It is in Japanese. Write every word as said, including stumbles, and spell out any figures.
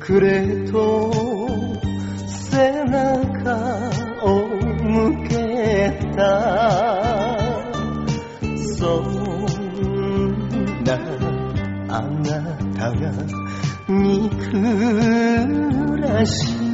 くれと背中を向けたそんなあなたが憎らしい